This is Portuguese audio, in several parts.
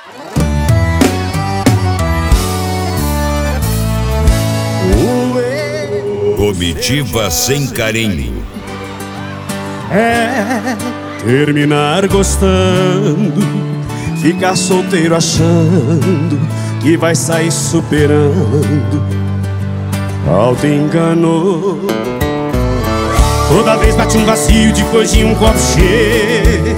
Comitiva sem carinho. É terminar gostando, ficar solteiro achando que vai sair superando. Auto enganou. Toda vez bate um vazio depois de um copo cheio.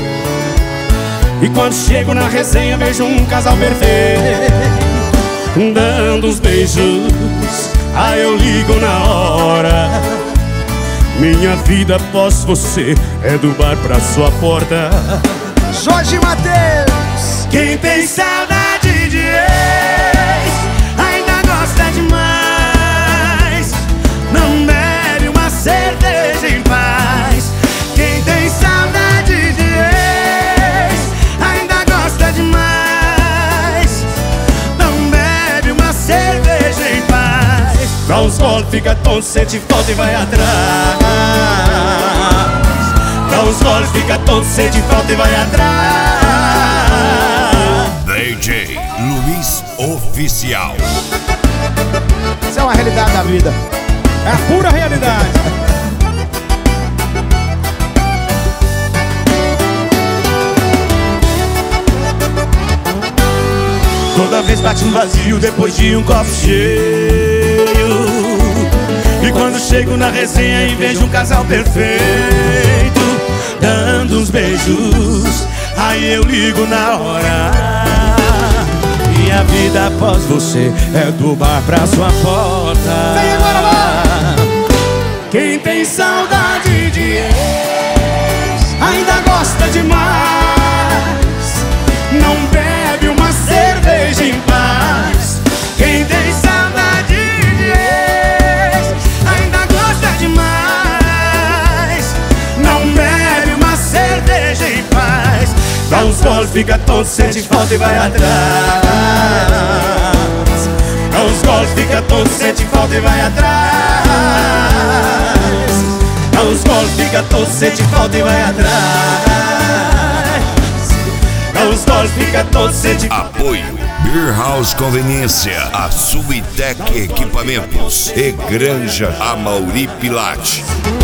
E quando chego na resenha vejo um casal perfeito, dando uns beijos. Aí eu ligo na hora. Minha vida após você é do bar pra sua porta. Jorge Mateus. Quem tem saudade de ex ainda gosta demais. Não bebe uma cerveja em paz. Quem tem saudade de ex ainda gosta demais. Não bebe uma cerveja em paz. Dá uns goles, fica tonto, sente falta e vai atrás. Dá uns goles, fica tonto, sente falta e vai atrás. DJ Luiz Oficial. Isso é uma realidade da vida. É a pura realidade. Toda vez bate um vazio depois de um copo cheio. E quando chego na resenha e vejo um casal perfeito, dando uns beijos, aí eu ligo na hora. Minha vida após você é do bar pra sua porta. Vem agora, vai! Quem tem saudade de ex ainda gosta demais. Não bebe uma cerveja em paz. Quem tem saudade de ex ainda gosta demais. Não bebe uma cerveja em paz. Dá uns goles, fica tonto, sente falta e vai atrás. Dá uns goles, fica tonto, sente falta e vai atrás. Dá uns goles, fica tonto, sente falta e vai atrás. Dá uns goles, fica tonto, sente falta. Apoio Beer House Conveniência, a Subitec Equipamentos e Granja Amauri Pilate.